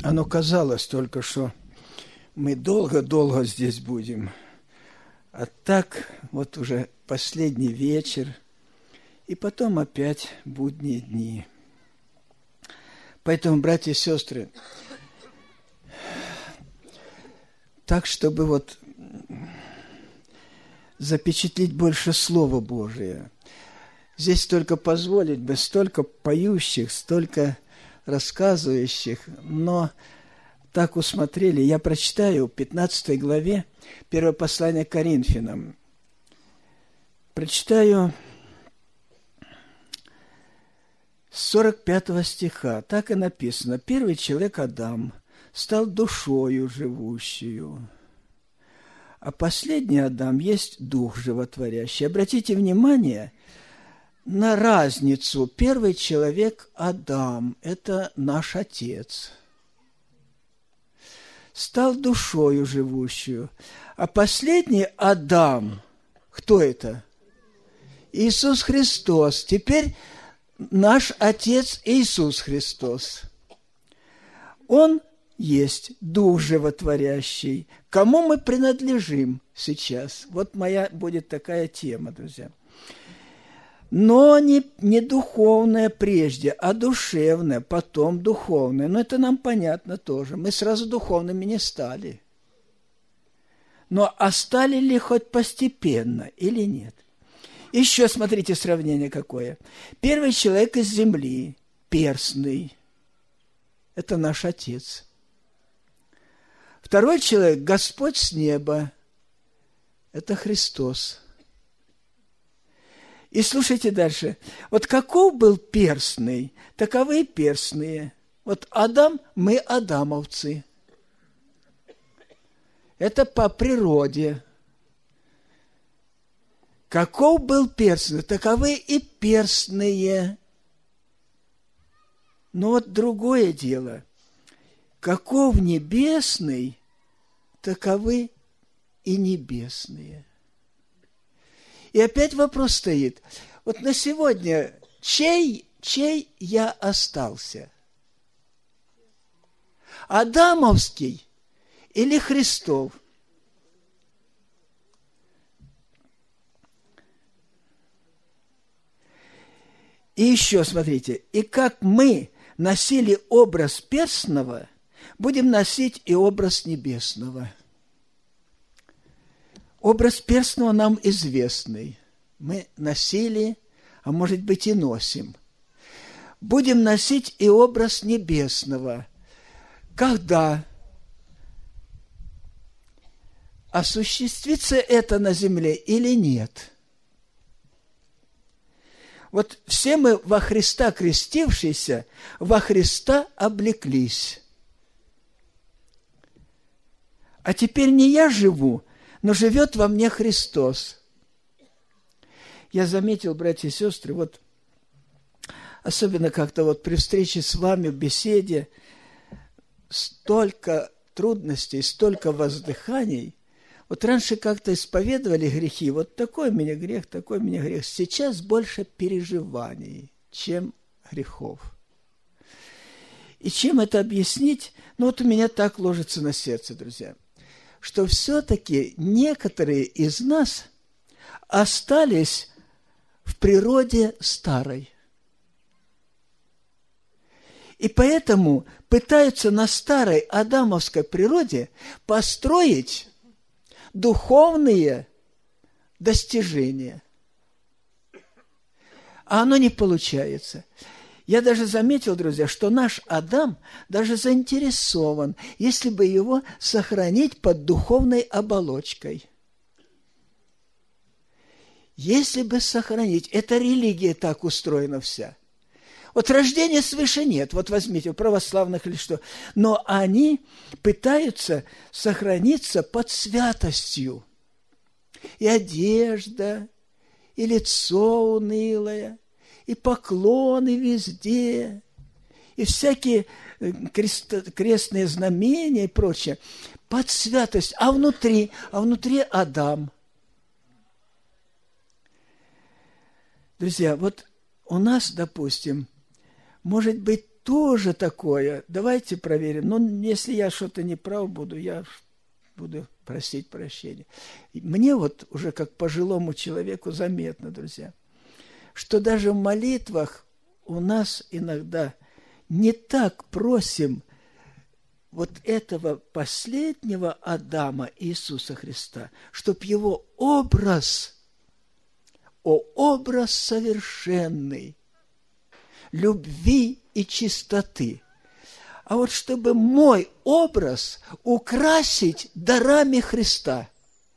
Оно казалось только, что мы долго-долго здесь будем. А так вот уже последний вечер, и потом опять будние дни. Поэтому, братья и сестры, так, чтобы вот запечатлеть больше Слова Божия. Здесь только позволить бы столько поющих, столько рассказывающих, но так усмотрели. Я прочитаю в 15 главе 1 послание к Коринфянам. Прочитаю с 45 стиха. Так и написано. Первый человек Адам стал душою живущую, а последний Адам есть дух животворящий. Обратите внимание на разницу. Первый человек Адам – это наш Отец. Стал душою живущую. А последний Адам, кто это? Иисус Христос. Теперь наш Отец Иисус Христос. Он есть Дух животворящий. Кому мы принадлежим сейчас? Вот моя будет такая тема, друзья. Но не духовное прежде, а душевное, потом духовное. Но это нам понятно тоже. Мы сразу духовными не стали. Но а стали ли хоть постепенно или нет? Еще смотрите сравнение какое. Первый человек из земли, перстный. Это наш Отец. Второй человек, Господь с неба. Это Христос. И слушайте дальше. Вот каков был перстный, таковы и перстные. Вот Адам, мы адамовцы. Это по природе. Каков был перстный, таковы и перстные. Но вот другое дело. Каков небесный, таковы и небесные. И опять вопрос стоит. Вот на сегодня чей я остался? Адамовский или Христов? И еще смотрите. И как мы носили образ перстного, будем носить и образ небесного. Образ перстного нам известный. Мы носили, а может быть и носим. Будем носить и образ небесного. Когда осуществится это на земле или нет? Вот все мы во Христа крестившиеся, во Христа облеклись. А теперь не я живу, но живет во мне Христос. Я заметил, братья и сестры, вот особенно как-то вот при встрече с вами в беседе, столько трудностей, столько воздыханий. Вот раньше как-то исповедовали грехи, вот такой у меня грех, такой у меня грех. Сейчас больше переживаний, чем грехов. И чем это объяснить? Ну вот у меня так ложится на сердце, друзья, что все-таки некоторые из нас остались в природе старой. И поэтому пытаются на старой адамовской природе построить духовные достижения. А оно не получается. Я даже заметил, друзья, что наш Адам даже заинтересован, если бы его сохранить под духовной оболочкой. Если бы сохранить, эта религия так устроена вся. Вот рождения свыше нет, вот возьмите, у православных или что, но они пытаются сохраниться под святостью. И одежда, и лицо унылое, и поклоны везде, и всякие крестные знамения и прочее, под святость, а внутри Адам. Друзья, вот у нас, допустим, может быть тоже такое. Давайте проверим. Ну, если я что-то не прав буду, я буду просить прощения. Мне вот уже как пожилому человеку заметно, друзья, что даже в молитвах у нас иногда не так просим вот этого последнего Адама Иисуса Христа, чтоб его образ совершенный, любви и чистоты, а вот чтобы мой образ украсить дарами Христа.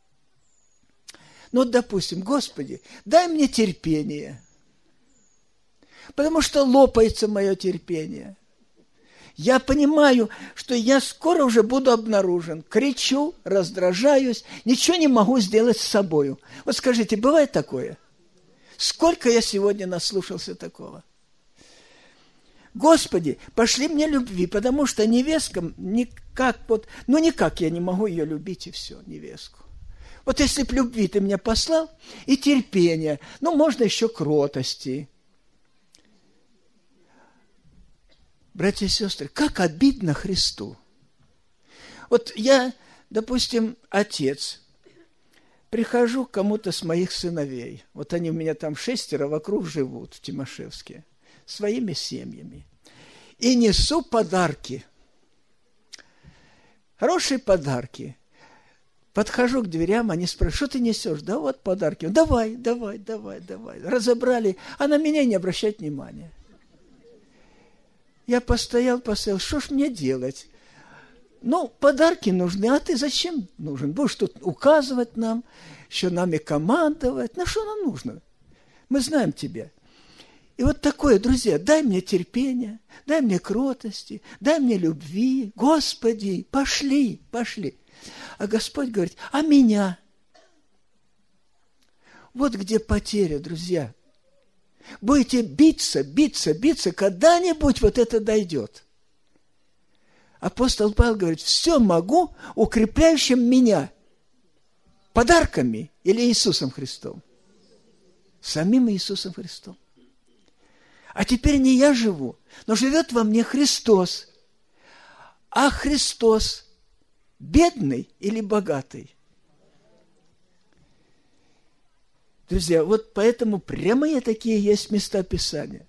Ну, допустим, Господи, дай мне терпение, потому что лопается мое терпение. Я понимаю, что я скоро уже буду обнаружен. Кричу, раздражаюсь, ничего не могу сделать с собою. Вот скажите, бывает такое? Сколько я сегодня наслушался такого? Господи, пошли мне любви, потому что невесткам никак никак я не могу ее любить, и все, невестку. Вот если б любви ты мне послал, и терпения, можно еще кротости. Братья и сестры, как обидно Христу. Вот я, допустим, отец, прихожу к кому-то с моих сыновей, вот они у меня там 6 вокруг живут, в Тимошевске, своими семьями, и несу подарки, хорошие подарки. Подхожу к дверям, они спрашивают, что ты несешь? Да вот подарки. Давай. Разобрали, а на меня не обращать внимания. Я постоял, что ж мне делать? Подарки нужны, а ты зачем нужен? Будешь тут указывать нам, еще нами командовать. На что нам нужно? Мы знаем тебя. И вот такое, друзья, дай мне терпения, дай мне кротости, дай мне любви. Господи, пошли. А Господь говорит, а меня? Вот где потеря, друзья. Будете биться, когда-нибудь вот это дойдет. Апостол Павел говорит, все могу укрепляющим меня подарками или Иисусом Христом? Самим Иисусом Христом. А теперь не я живу, но живет во мне Христос. А Христос бедный или богатый? Друзья, вот поэтому прямые такие есть места Писания.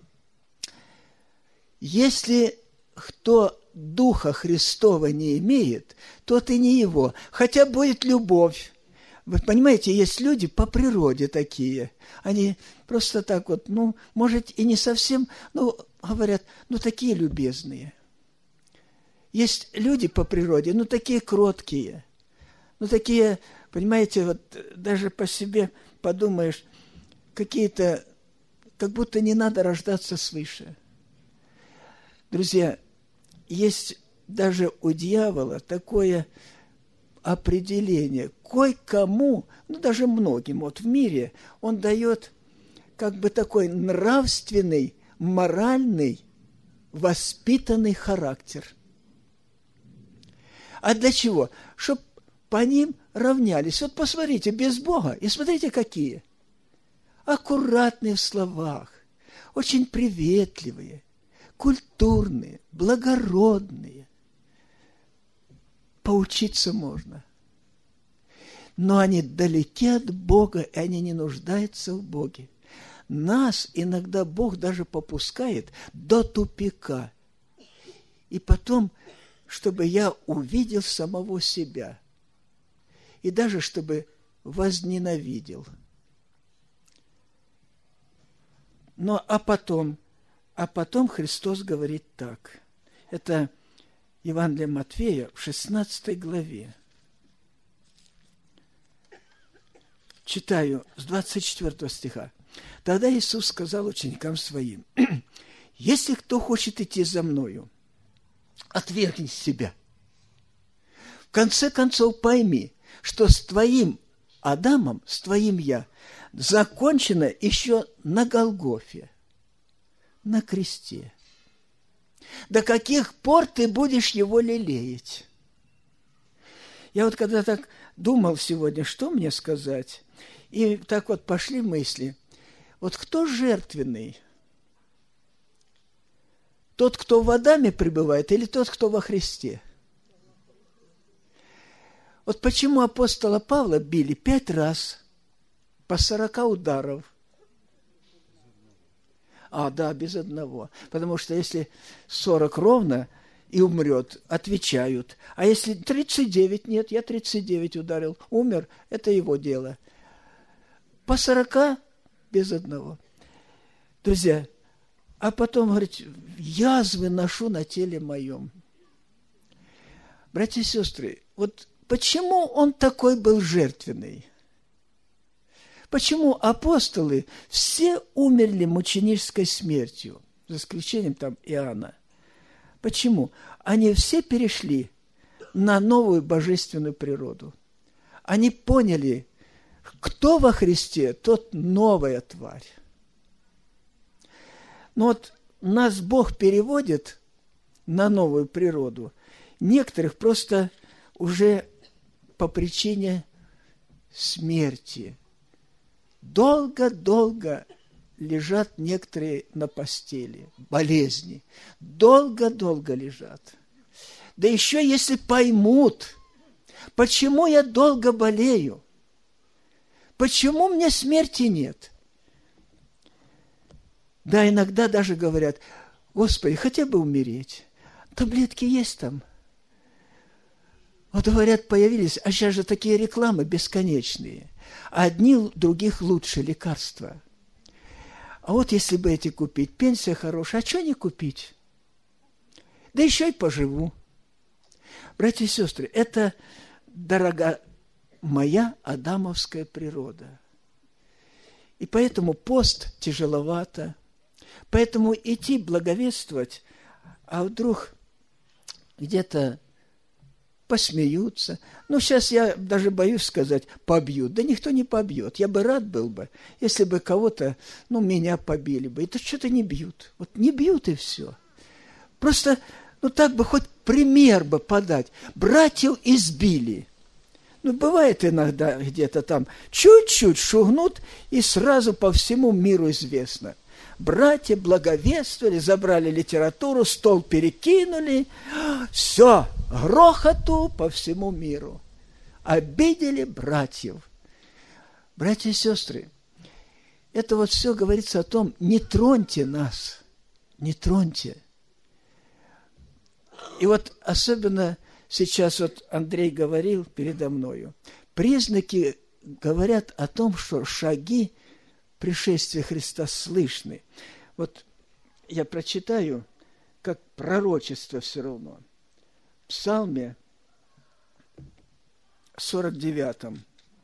Если кто Духа Христова не имеет, тот и не его, хотя будет любовь. Вы понимаете, есть люди по природе такие, они просто так вот, может, и не совсем, говорят, такие любезные. Есть люди по природе, такие кроткие, такие, понимаете, вот даже по себе подумаешь, какие-то, как будто не надо рождаться свыше. Друзья, есть даже у дьявола такое определение. Кое-кому, даже многим вот в мире, он дает как бы такой нравственный, моральный, воспитанный характер. А для чего? Чтоб по ним равнялись. Вот посмотрите, без Бога, и смотрите, какие. Аккуратные в словах, очень приветливые, культурные, благородные. Поучиться можно. Но они далеки от Бога, и они не нуждаются в Боге. Нас иногда Бог даже попускает до тупика. И потом, чтобы я увидел самого себя. И даже чтобы возненавидел. А потом Христос говорит так. Это Евангелие Матфея в 16 главе. Читаю с 24 стиха. Тогда Иисус сказал ученикам своим, если кто хочет идти за мною, отвергни себя. В конце концов пойми, что с твоим Адамом, с твоим я, закончено еще на Голгофе, на кресте. До каких пор ты будешь его лелеять? Я вот когда так думал сегодня, что мне сказать, и так вот пошли мысли. Вот кто жертвенный? Тот, кто в Адаме пребывает, или тот, кто во Христе? Вот почему апостола Павла били 5 раз по 40 ударов. Да, без одного. Потому что если 40 ровно и умрет, отвечают. А если 39, нет, я 39 ударил, умер, это его дело. По 40 без одного. Друзья, а потом, говорит, язвы ношу на теле моем. Братья и сестры, вот почему он такой был жертвенный? Почему апостолы все умерли мученической смертью, за исключением там Иоанна? Почему? Они все перешли на новую божественную природу. Они поняли, кто во Христе, тот новая тварь. Но вот нас Бог переводит на новую природу. Некоторых просто уже по причине смерти. Долго-долго лежат некоторые на постели, болезни. Долго-долго лежат. Да еще если поймут, почему я долго болею, почему мне смерти нет. Да, иногда даже говорят, Господи, хотя бы умереть. Таблетки есть там. Вот говорят, появились, а сейчас же такие рекламы бесконечные. Одни других лучше лекарства. А вот если бы эти купить, пенсия хорошая, а что не купить? Да еще и поживу. Братья и сестры, это, дорогая моя адамовская природа. И поэтому пост тяжеловато, поэтому идти благовествовать, а вдруг где-то посмеются. Ну, сейчас я даже боюсь сказать, побьют. Да никто не побьет. Я бы рад был бы, если бы кого-то, меня побили бы. Это что-то не бьют. Вот не бьют и все. Просто, так бы хоть пример бы подать. Братьев избили. Бывает иногда где-то там чуть-чуть шугнут, и сразу по всему миру известно. Братья благовествовали, забрали литературу, стол перекинули. Все, грохоту по всему миру. Обидели братьев. Братья и сестры, это вот все говорится о том, не троньте нас, не троньте. И вот особенно сейчас вот Андрей говорил передо мною, признаки говорят о том, что шаги пришествия Христа слышны. Вот я прочитаю, как пророчество все равно. В Псалме 49.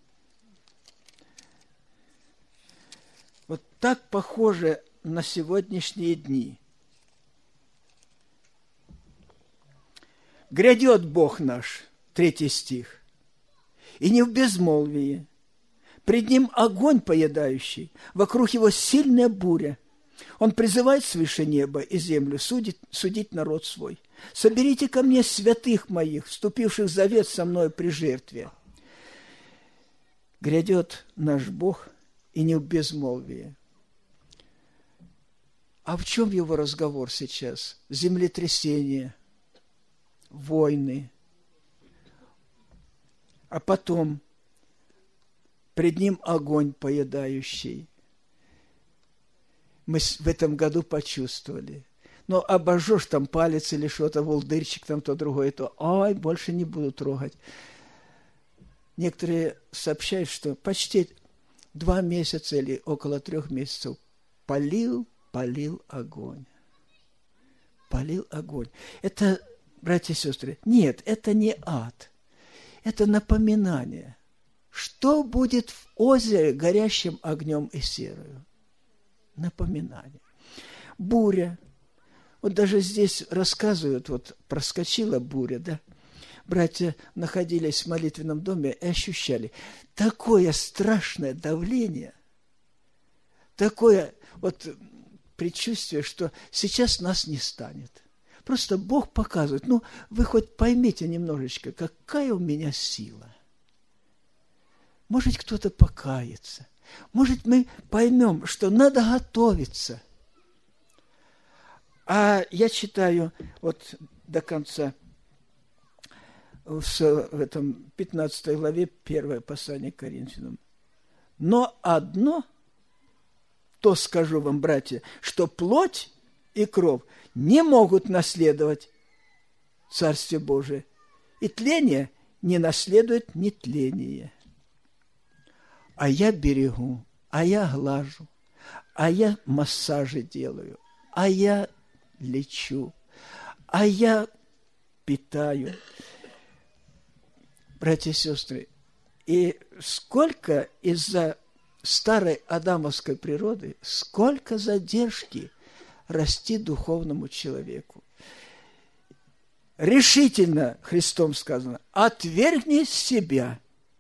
Вот так похоже на сегодняшние дни. «Грядет Бог наш», 3 стих, «и не в безмолвии, пред Ним огонь поедающий, вокруг Его сильная буря. Он призывает свыше неба и землю судить народ свой. Соберите ко мне святых моих, вступивших в завет со мной при жертве. Грядет наш Бог и не в безмолвии». А в чем его разговор сейчас? Землетрясение, войны. А потом пред Ним огонь поедающий. Мы в этом году почувствовали. Но обожжешь там палец или что-то, волдырчик там, то другое, то больше не буду трогать. Некоторые сообщают, что почти 2 месяца или около 3 месяцев палил огонь. Палил огонь. Это, братья и сестры, нет, это не ад. Это напоминание. Что будет в озере, горящим огнем и серою? Напоминание. Буря. Вот даже здесь рассказывают, вот проскочила буря, да? Братья находились в молитвенном доме и ощущали такое страшное давление, такое вот предчувствие, что сейчас нас не станет. Просто Бог показывает, вы хоть поймите немножечко, какая у меня сила. Может, кто-то покается. Может, мы поймем, что надо готовиться. А я читаю вот до конца в этом 15 главе 1 послание к Коринфянам. Но одно, то скажу вам, братья, что плоть и кровь не могут наследовать Царствие Божие, и тление не наследует нетление. А я берегу, а я глажу, а я массажи делаю, а я лечу, а я питаю. Братья и сестры, и сколько из-за старой адамовской природы, сколько задержки расти духовному человеку. Решительно, Христом сказано, отвергни себя.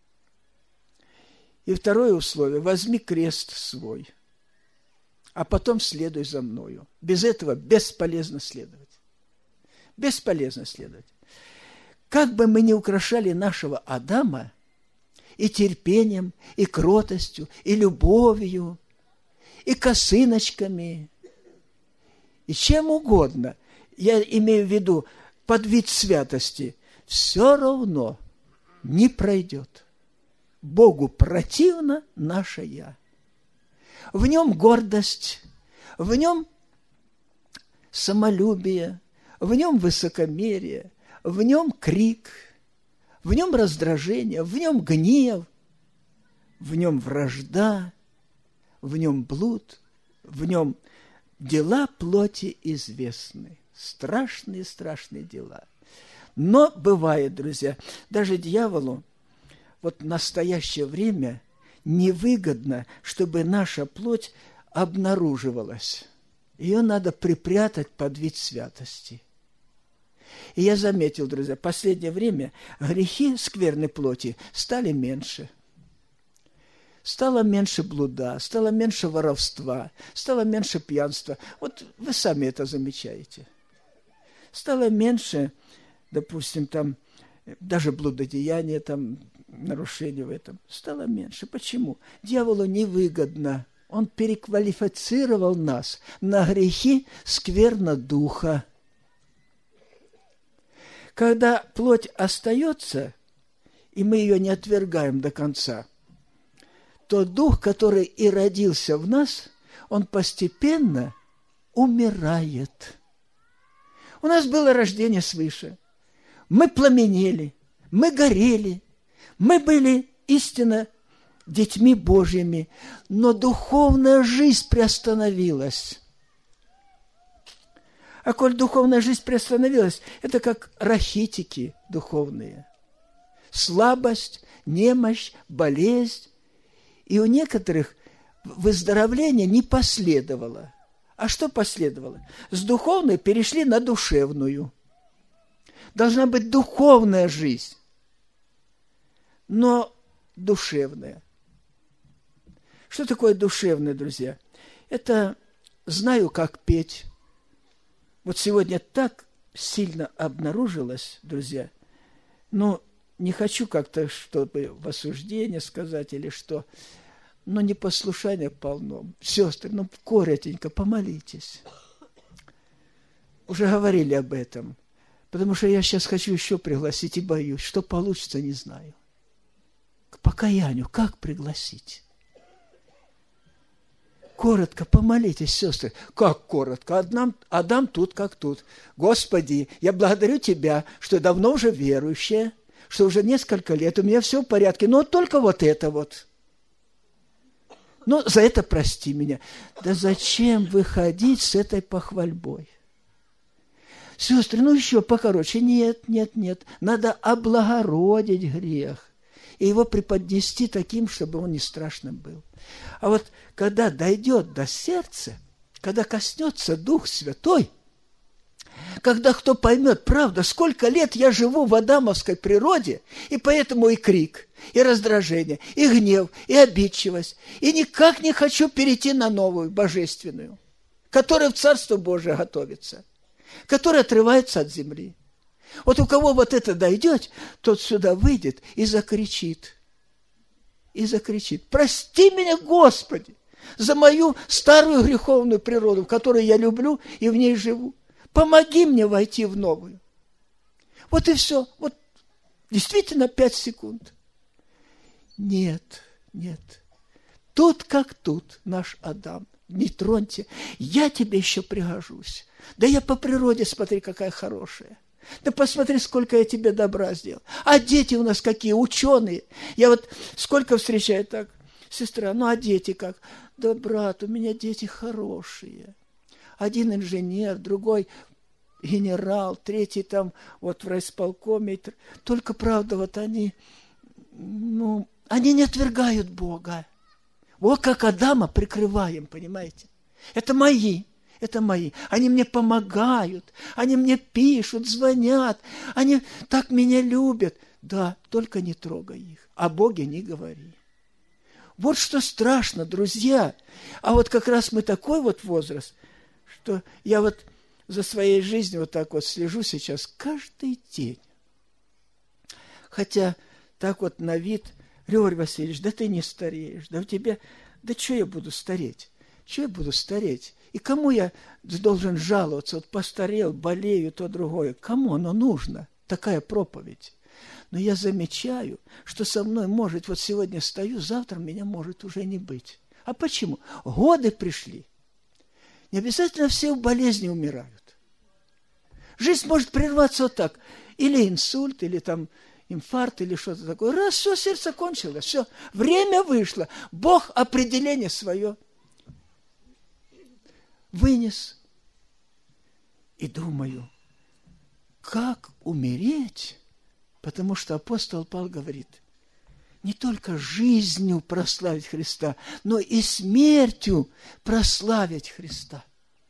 И второе условие, возьми крест свой, а потом следуй за мною. Без этого бесполезно следовать. Бесполезно следовать. Как бы мы ни украшали нашего Адама и терпением, и кротостью, и любовью, и косыночками, и чем угодно, я имею в виду под вид святости, все равно не пройдет. Богу противно наше «я». В нем гордость, в нем самолюбие, в нем высокомерие, в нем крик, в нем раздражение, в нем гнев, в нем вражда, в нем блуд, в нем дела плоти известны. Страшные, страшные дела. Но бывает, друзья, даже дьяволу вот в настоящее время невыгодно, чтобы наша плоть обнаруживалась. Ее надо припрятать под вид святости. И я заметил, друзья, в последнее время грехи скверной плоти стали меньше. Стало меньше блуда, стало меньше воровства, стало меньше пьянства. Вот вы сами это замечаете. Стало меньше, допустим, там, даже блудодеяния, там, нарушения в этом. Стало меньше. Почему? Дьяволу невыгодно. Он переквалифицировал нас на грехи скверно духа. Когда плоть остается, и мы ее не отвергаем до конца, то дух, который и родился в нас, он постепенно умирает. У нас было рождение свыше. Мы пламенели, мы горели, мы были истинно детьми Божьими, но духовная жизнь приостановилась. А коль духовная жизнь приостановилась, это как рахитики духовные. Слабость, немощь, болезнь. И у некоторых выздоровление не последовало. А что последовало? С духовной перешли на душевную. Должна быть духовная жизнь, но душевная. Что такое душевное, друзья? Это знаю, как петь. Вот сегодня так сильно обнаружилось, друзья, но не хочу как-то, чтобы в осуждение сказать или что, но непослушание полно. Сестры, ну, коротенько помолитесь. Уже говорили об этом, потому что я сейчас хочу еще пригласить и боюсь. Что получится, не знаю. К покаянию как пригласить? Коротко помолитесь, сестры. Как коротко? Адам тут, как тут. Господи, я благодарю Тебя, что давно уже верующая, что уже несколько лет, у меня все в порядке, но только вот это вот. Ну, за это прости меня. Да зачем выходить с этой похвальбой? Сестры, ну еще покороче. Нет. Надо облагородить грех и его преподнести таким, чтобы он не страшным был. А вот когда дойдет до сердца, когда коснется Дух Святой, когда кто поймет, правда, сколько лет я живу в адамовской природе, и поэтому и крик, и раздражение, и гнев, и обидчивость, и никак не хочу перейти на новую, божественную, которая в Царство Божие готовится, которая отрывается от земли. Вот у кого вот это дойдет, тот сюда выйдет и закричит. И закричит: прости меня, Господи, за мою старую греховную природу, которую я люблю и в ней живу. Помоги мне войти в новую. Вот и все. Вот действительно 5 секунд. Нет. Тут как тут наш Адам. Не троньте. Я тебе еще пригожусь. Да я по природе, смотри, какая хорошая. Да посмотри, сколько я тебе добра сделал. А дети у нас какие, ученые. Я вот сколько встречаю так. Сестра, ну а дети как? Да, брат, у меня дети хорошие. Один инженер, другой генерал, третий там вот в райисполкоме. Только, правда, вот они не отвергают Бога. Вот как Адама прикрываем, понимаете? Это мои. Они мне помогают, они мне пишут, звонят, они так меня любят. Да, только не трогай их, о Боге не говори. Вот что страшно, друзья. А вот как раз мы такой вот возраст, что я вот за своей жизнью вот так вот слежу сейчас каждый день. Хотя так вот на вид, Григорий Васильевич, да ты не стареешь, да у тебя, да что я буду стареть? Что я буду стареть? И кому я должен жаловаться? Вот постарел, болею, то другое. Кому оно нужно? Такая проповедь. Но я замечаю, что со мной может, вот сегодня стою, завтра меня может уже не быть. А почему? Годы пришли. Не обязательно все в болезни умирают. Жизнь может прерваться вот так. Или инсульт, или там инфаркт, или что-то такое. Раз, все, сердце кончилось, все. Время вышло. Бог определение свое вынес. И думаю, как умереть? Потому что апостол Павел говорит, не только жизнью прославить Христа, но и смертью прославить Христа.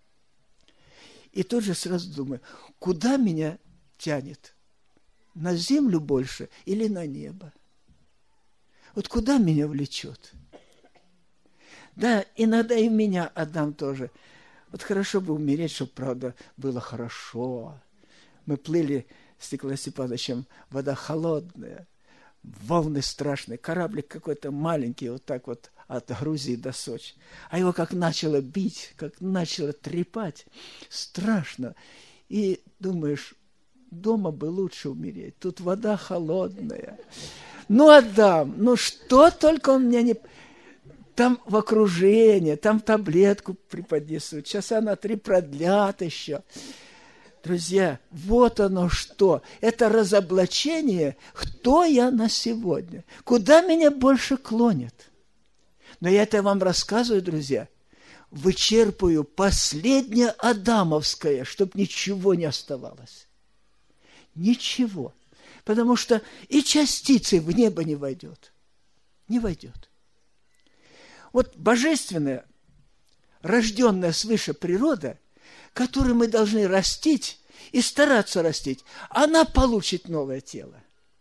И тут же сразу думаю, куда меня тянет? На землю больше или на небо? Вот куда меня влечет? Да, иногда и меня Адам тоже. Вот хорошо бы умереть, чтобы, правда, было хорошо. Мы плыли с Николаем Степановичем, вода холодная, волны страшные, кораблик какой-то маленький, вот так вот от Грузии до Сочи. А его как начало бить, как начало трепать, страшно. И думаешь, дома бы лучше умереть, тут вода холодная. Ну, Адам, ну что только он меня не... Там в окружении, там таблетку преподнесут, часа на 3 продлят еще. Друзья, вот оно что. Это разоблачение, кто я на сегодня. Куда меня больше клонят. Но я это вам рассказываю, друзья, вычерпываю последнее адамовское, чтобы ничего не оставалось. Ничего. Потому что и частицей в небо не войдет. Не войдет. Вот божественная, рожденная свыше природа, которую мы должны растить и стараться растить, она получит новое тело.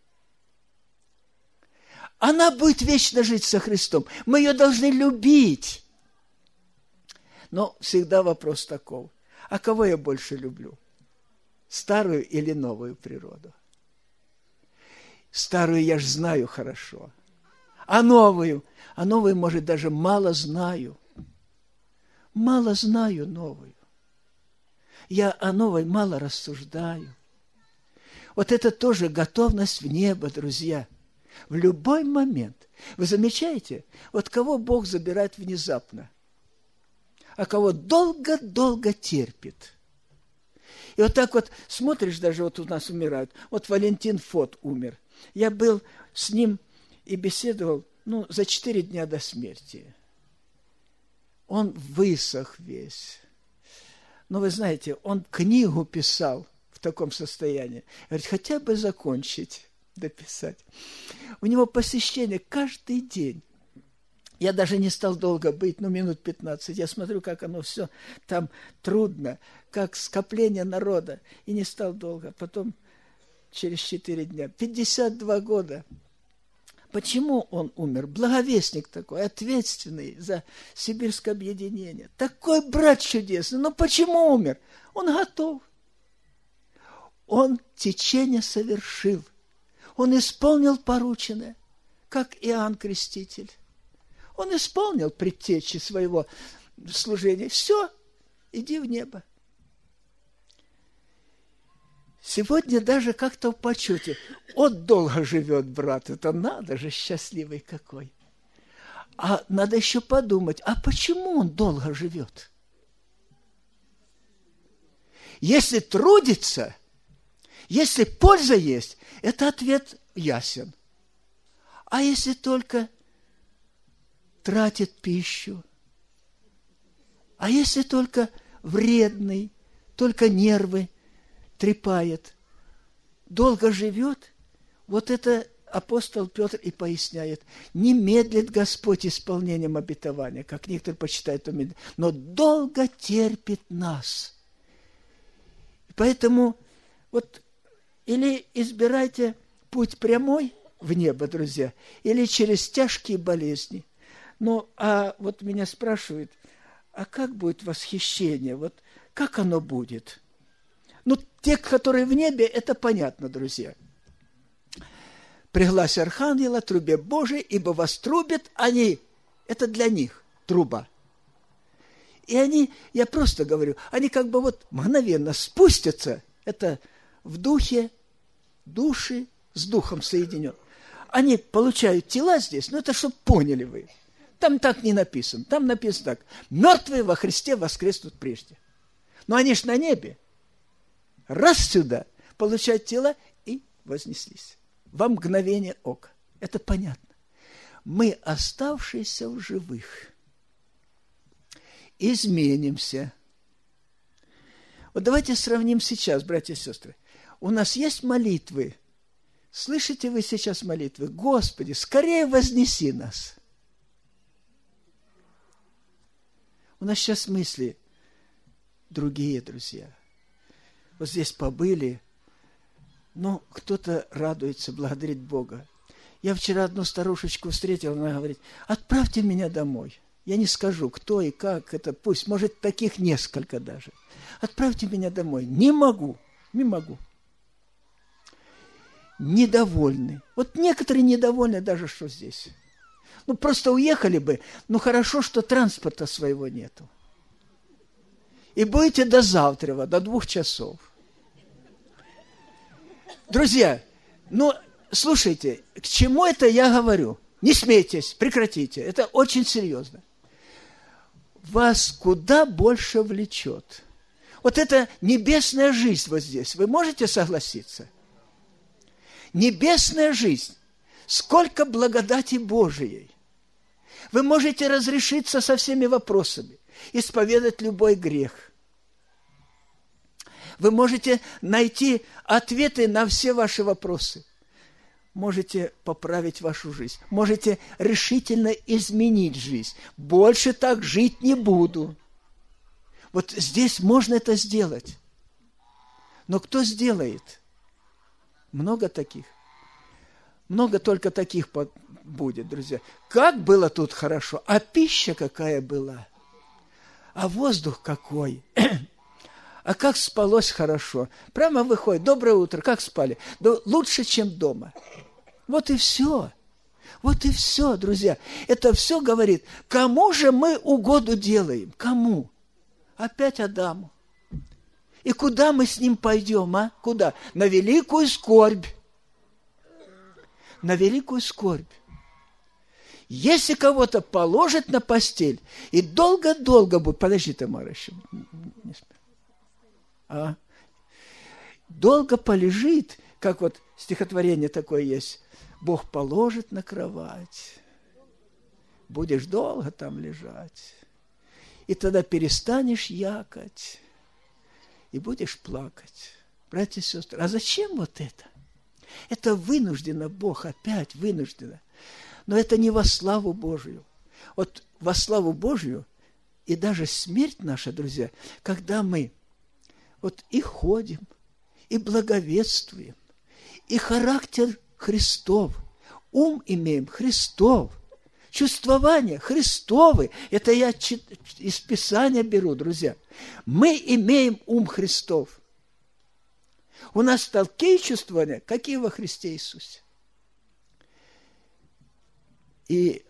Она будет вечно жить со Христом. Мы ее должны любить. Но всегда вопрос таков. А кого я больше люблю? Старую или новую природу? Старую я ж знаю хорошо. А новую, может, даже мало знаю. Мало знаю новую. Я о новой мало рассуждаю. Вот это тоже готовность в небо, друзья. В любой момент. Вы замечаете, вот кого Бог забирает внезапно, а кого долго-долго терпит. И вот так вот смотришь, даже вот у нас умирают. Вот Валентин Фот умер. Я был с ним и беседовал, за 4 дня до смерти. Он высох весь. Но вы знаете, он книгу писал в таком состоянии. Говорит, хотя бы закончить, дописать. У него посещение каждый день. Я даже не стал долго быть, минут 15. Я смотрю, как оно все там трудно, как скопление народа. И не стал долго. Потом через 4 дня. 52 года. Почему он умер? Благовестник такой, ответственный за сибирское объединение. Такой брат чудесный. Но почему умер? Он готов. Он течение совершил. Он исполнил порученное, как Иоанн Креститель. Он исполнил предтечи своего служения. Все, иди в небо. Сегодня даже как-то в почете. Он долго живет, брат. Это надо же, счастливый какой. А надо еще подумать, а почему он долго живет? Если трудится, если польза есть, это ответ ясен. А если только тратит пищу? А если только вредный, только нервы трепает, долго живет? Вот это апостол Петр и поясняет. Не медлит Господь исполнением обетования, как некоторые почитают, но долго терпит нас. Поэтому вот или избирайте путь прямой в небо, друзья, или через тяжкие болезни. Ну, а вот меня спрашивают, а как будет восхищение? Вот как оно будет? Ну, те, которые в небе, это понятно, друзья. «При гласе архангела, трубе Божией, ибо вострубят они». Это для них труба. И они, я просто говорю, они как бы вот мгновенно спустятся, это в духе, души с духом соединен. Они получают тела здесь, но это чтобы поняли вы. Там так не написано. Там написано так: мертвые во Христе воскреснут прежде. Но они ж на небе. Раз сюда получают тела и вознеслись. Во мгновение ока. Это понятно. Мы, оставшиеся в живых, изменимся. Вот давайте сравним сейчас, братья и сестры. У нас есть молитвы. Слышите вы сейчас молитвы? Господи, скорее вознеси нас. У нас сейчас мысли другие, друзья. Вот здесь побыли, но кто-то радуется, благодарит Бога. Я вчера одну старушечку встретил, она говорит: отправьте меня домой. Я не скажу, кто и как, это пусть, может, таких несколько даже. Отправьте меня домой. Не могу, не могу. Недовольны. Вот некоторые недовольны даже, что здесь. Ну, просто уехали бы, ну, хорошо, что транспорта своего нету. И будете до завтра, до 2 часов. Друзья, ну, слушайте, к чему это я говорю? Не смейтесь, прекратите. Это очень серьезно. Вас куда больше влечет. Вот это небесная жизнь вот здесь. Вы можете согласиться? Небесная жизнь. Сколько благодати Божией. Вы можете разрешиться со всеми вопросами, исповедать любой грех. Вы можете найти ответы на все ваши вопросы. Можете поправить вашу жизнь. Можете решительно изменить жизнь. Больше так жить не буду. Вот здесь можно это сделать. Но кто сделает? Много таких. Много только таких будет, друзья. Как было тут хорошо, а пища какая была, а воздух какой, а как спалось хорошо. Прямо выходит: доброе утро, как спали? Да лучше, чем дома. Вот и все. Вот и все, друзья. Это все говорит, кому же мы угоду делаем? Кому? Опять Адаму. И куда мы с ним пойдем, а? Куда? На великую скорбь. На великую скорбь. Если кого-то положат на постель, и долго-долго будет... Подожди, Тамара, еще. Долго полежит, как вот стихотворение такое есть. Бог положит на кровать. Будешь долго там лежать. И тогда перестанешь якать. И будешь плакать. Братья и сестры, а зачем вот это? Это вынужденно Бог, опять вынужденно. Но это не во славу Божию. Вот во славу Божию и даже смерть наша, друзья, когда мы вот и ходим, и благовествуем, и характер Христов, ум имеем Христов, чувствования Христовы. Это я из Писания беру, друзья. Мы имеем ум Христов. У нас такие чувствования, какие во Христе Иисусе. И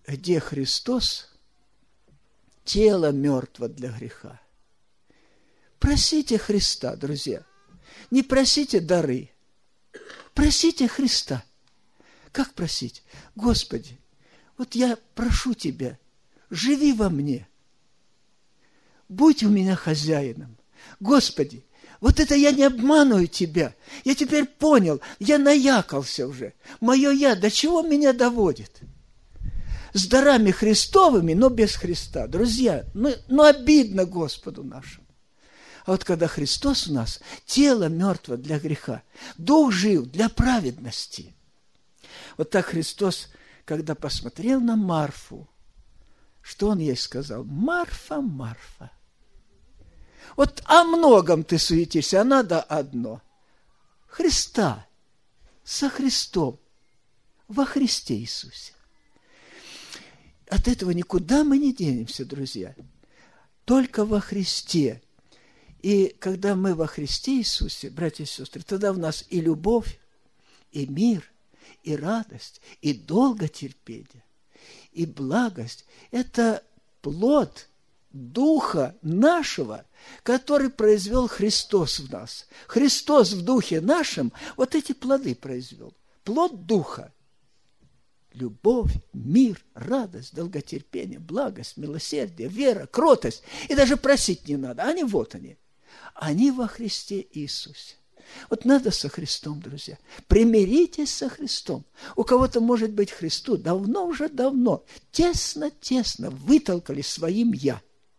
где Христос, тело мертво для греха. Просите Христа, друзья. Не просите дары. Просите Христа. Как просить? Господи, вот я прошу Тебя, живи во мне. Будь у меня хозяином. Господи, вот это я не обманываю Тебя. Я теперь понял, я наякался уже. Мое я до чего меня доводит? С дарами Христовыми, но без Христа. Друзья, ну обидно Господу нашему. А вот когда Христос у нас, тело мертво для греха, дух жив для праведности. Вот так Христос, когда посмотрел на Марфу, что Он ей сказал? Марфа, Марфа. Вот о многом ты суетишься, а надо одно. Христа, со Христом, во Христе Иисусе. От этого никуда мы не денемся, друзья. Только во Христе. И когда мы во Христе Иисусе, братья и сестры, тогда в нас и любовь, и мир, и радость, и долготерпение, и благость. Это плод Духа нашего, который произвел Христос в нас. Христос в Духе нашем вот эти плоды произвел. Плод Духа. Любовь, мир, радость, долготерпение, благость, милосердие, вера, кротость. И даже просить не надо. Они вот они. Они во Христе Иисусе. Вот надо со Христом, друзья. Примиритесь со Христом. У кого-то, может быть, Христу давно, уже давно, тесно вытолкали своим «я».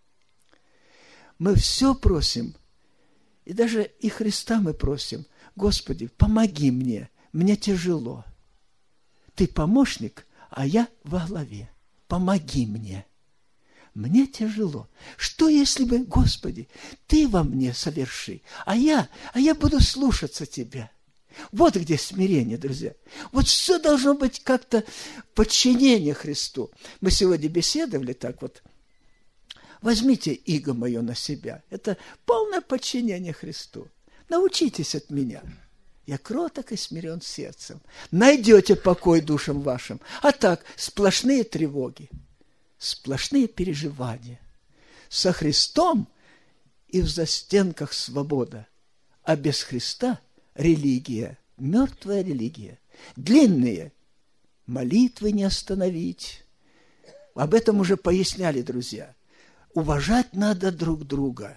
Мы все просим, и даже и Христа мы просим. Господи, помоги мне тяжело. Ты помощник, а я во главе. Помоги мне. Мне тяжело. Что, если бы, Господи, Ты во мне соверши, а я буду слушаться Тебя? Вот где смирение, друзья. Вот все должно быть как-то подчинение Христу. Мы сегодня беседовали так вот. Возьмите иго мое на себя. Это полное подчинение Христу. Научитесь от меня. Я кроток и смирен сердцем. Найдете покой душам вашим. А так, сплошные тревоги, сплошные переживания. Со Христом и в застенках свобода. А без Христа религия, мертвая религия. Длинные молитвы не остановить. Об этом уже поясняли, друзья. Уважать надо друг друга.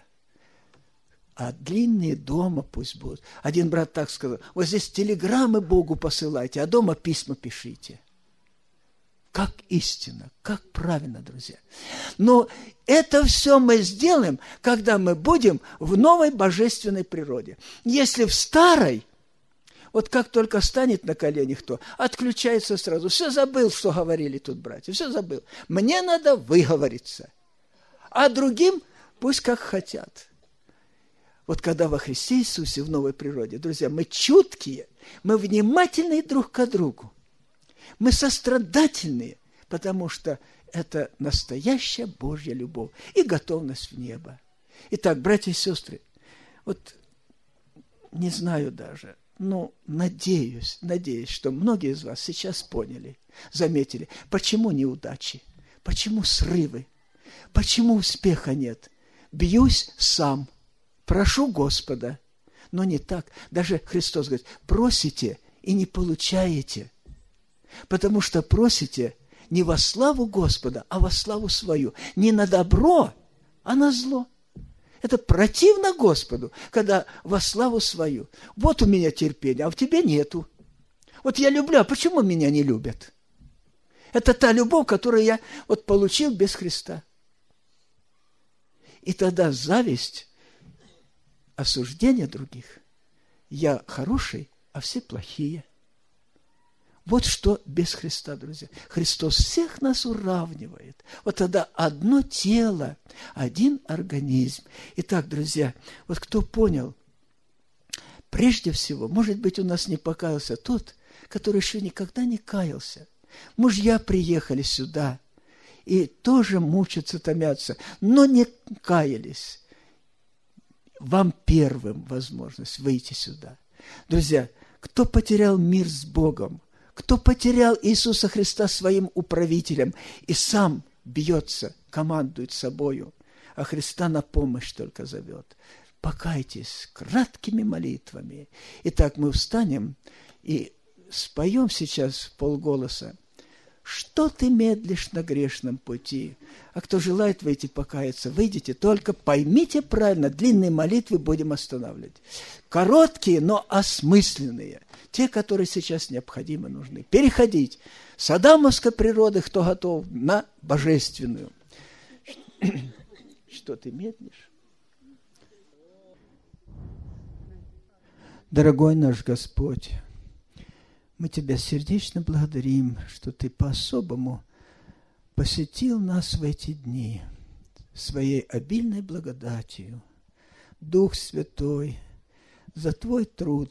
А длинные дома пусть будут. Один брат так сказал: вот здесь телеграммы Богу посылайте, а дома письма пишите. Как истинно, как правильно, друзья. Но это все мы сделаем, когда мы будем в новой божественной природе. Если в старой, вот как только станет на колени кто, отключается сразу. Все забыл, что говорили тут братья, все забыл. Мне надо выговориться. А другим пусть как хотят. Вот когда во Христе Иисусе в новой природе, друзья, мы чуткие, мы внимательные друг к другу, мы сострадательные, потому что это настоящая Божья любовь и готовность в небо. Итак, братья и сестры, вот не знаю даже, но надеюсь, что многие из вас сейчас поняли, заметили, почему неудачи, почему срывы, почему успеха нет. Бьюсь сам, прошу Господа, но не так. Даже Христос говорит: просите и не получаете, потому что просите не во славу Господа, а во славу свою. Не на добро, а на зло. Это противно Господу, когда во славу свою. Вот у меня терпение, а в тебе нету. Вот я люблю, а почему меня не любят? Это та любовь, которую я вот получил без Христа. И тогда зависть, осуждение других. Я хороший, а все плохие. Вот что без Христа, друзья. Христос всех нас уравнивает. Вот тогда одно тело, один организм. Итак, друзья, вот кто понял, прежде всего, может быть, у нас не покаялся тот, который еще никогда не каялся. Мужья приехали сюда и тоже мучатся, томятся, но не каялись. Вам первым возможность выйти сюда. Друзья, кто потерял мир с Богом, кто потерял Иисуса Христа своим управителем и сам бьется, командует собою, а Христа на помощь только зовет. Покайтесь краткими молитвами. Итак, мы встанем и споем сейчас в полголоса. Что ты медлишь на грешном пути? А кто желает выйти покаяться, выйдите. Только поймите правильно, длинные молитвы будем останавливать. Короткие, но осмысленные. Те, которые сейчас необходимы, нужны. Переходить с адамовской природы, кто готов, на божественную. Что ты медлишь? Дорогой наш Господь, мы Тебя сердечно благодарим, что Ты по-особому посетил нас в эти дни своей обильной благодатью. Дух Святой, за Твой труд.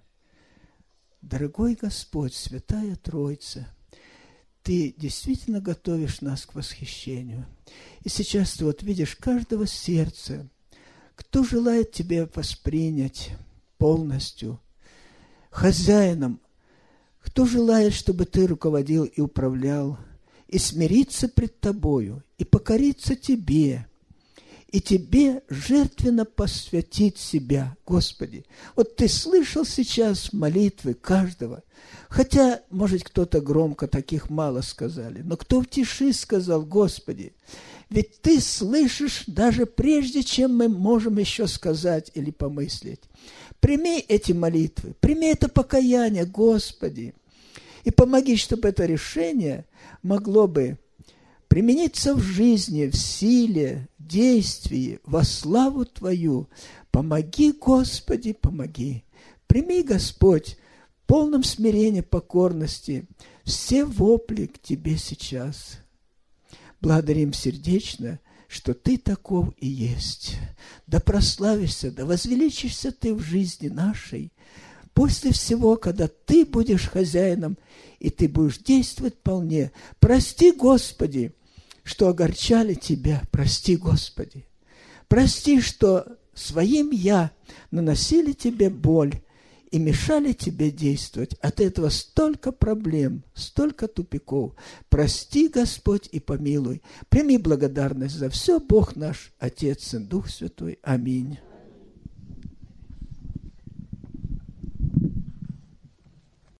Дорогой Господь, Святая Троица, Ты действительно готовишь нас к восхищению. И сейчас Ты вот видишь каждого сердца, кто желает Тебя воспринять полностью хозяином, кто желает, чтобы Ты руководил и управлял, и смириться пред Тобою, и покориться Тебе, и Тебе жертвенно посвятить себя, Господи. Вот Ты слышал сейчас молитвы каждого, хотя, может, кто-то громко, таких мало сказали, но кто в тиши сказал: Господи, ведь Ты слышишь даже прежде, чем мы можем еще сказать или помыслить. Прими эти молитвы, прими это покаяние, Господи, и помоги, чтобы это решение могло бы примениться в жизни, в силе, в действии, во славу Твою. Помоги, Господи, помоги. Прими, Господь, в полном смирении, покорности все вопли к Тебе сейчас. Благодарим сердечно, что Ты таков и есть. Да прославишься, да возвеличишься Ты в жизни нашей. После всего, когда Ты будешь хозяином, и Ты будешь действовать вполне. Прости, Господи, что огорчали Тебя. Прости, Господи. Прости, что своим «я» наносили Тебе боль и мешали Тебе действовать. От этого столько проблем, столько тупиков. Прости, Господь, и помилуй. Прими благодарность за все, Бог наш, Отец, Сын, Дух Святой. Аминь.